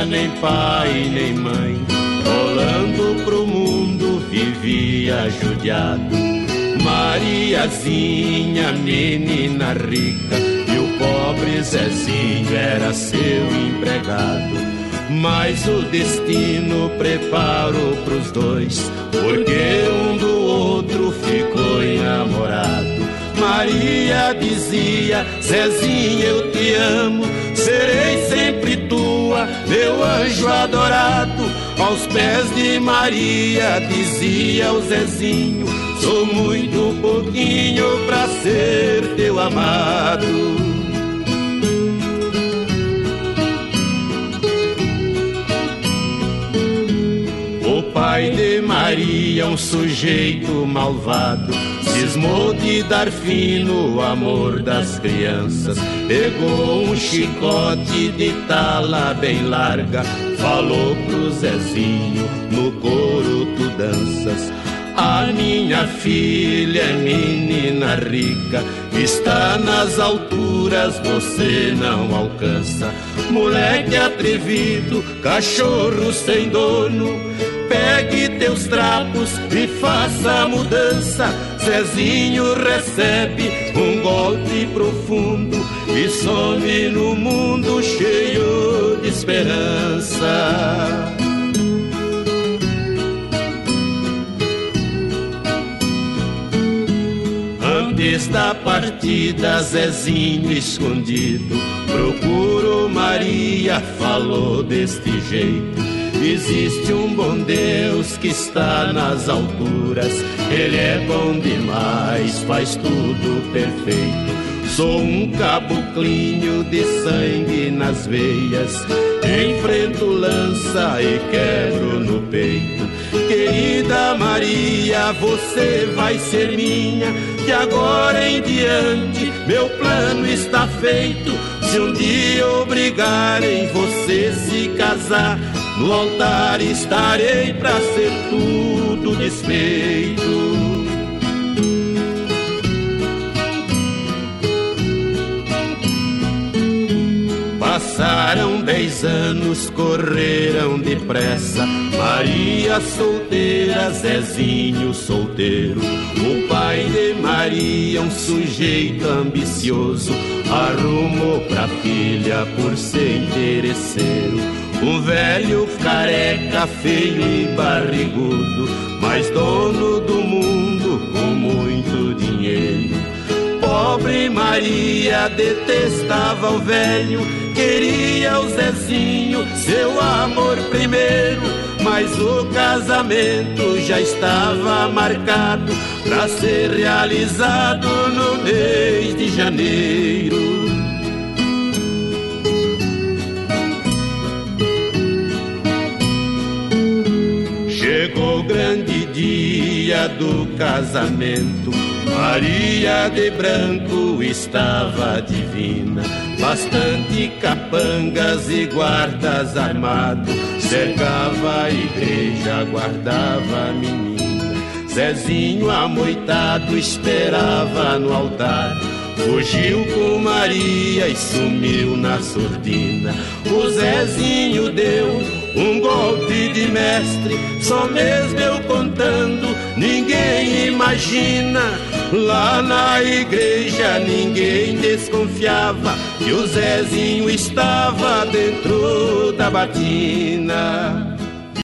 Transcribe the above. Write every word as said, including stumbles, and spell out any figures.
tinha nem pai nem mãe, rolando pro mundo vivia judiado. Mariazinha, menina rica, e o pobre Zezinho era seu empregado. Mas o destino preparou pros dois, porque um do outro ficou enamorado. Maria dizia: Zezinho, eu te amo, serei sempre tua, meu anjo adorado. Aos pés de Maria dizia o Zezinho: sou muito pouquinho pra ser teu amado. O pai de Maria, um sujeito malvado, cismou de dar fim no amor das crianças. Pegou um chicote de tala bem larga, falou pro Zezinho: no coro tu danças. A minha filha é menina rica, está nas alturas, você não alcança. Moleque atrevido, cachorro sem dono, pegue teus trapos e faça a mudança. Zezinho recebe um golpe profundo e some no mundo cheio de esperança. Antes da partida, Zezinho escondido procurou Maria, falou deste jeito: existe um bom Deus que está nas alturas, Ele é bom demais, faz tudo perfeito. Sou um caboclinho de sangue nas veias, enfrento lança e quebro no peito. Querida Maria, você vai ser minha, de agora em diante meu plano está feito. Se um dia obrigarem você se casar, no altar estarei pra ser tudo desfeito. Passaram dez anos, correram depressa. Maria solteira, Zezinho solteiro. O pai de Maria, um sujeito ambicioso, arrumou pra filha por ser interesseiro. Um velho careca, feio e barrigudo, mas dono do mundo com muito dinheiro. Pobre Maria detestava o velho, queria o Zezinho, seu amor primeiro. Mas o casamento já estava marcado pra ser realizado no mês de janeiro. Chegou o grande dia do casamento, Maria de branco estava divina, bastante capangas e guardas armados, cercava a igreja, guardava a menina. Zezinho amoitado esperava no altar, fugiu com Maria e sumiu na surdina. O Zezinho deu um golpe de mestre, só mesmo eu contando, ninguém imagina. Lá na igreja ninguém desconfiava que o Zezinho estava dentro da batina.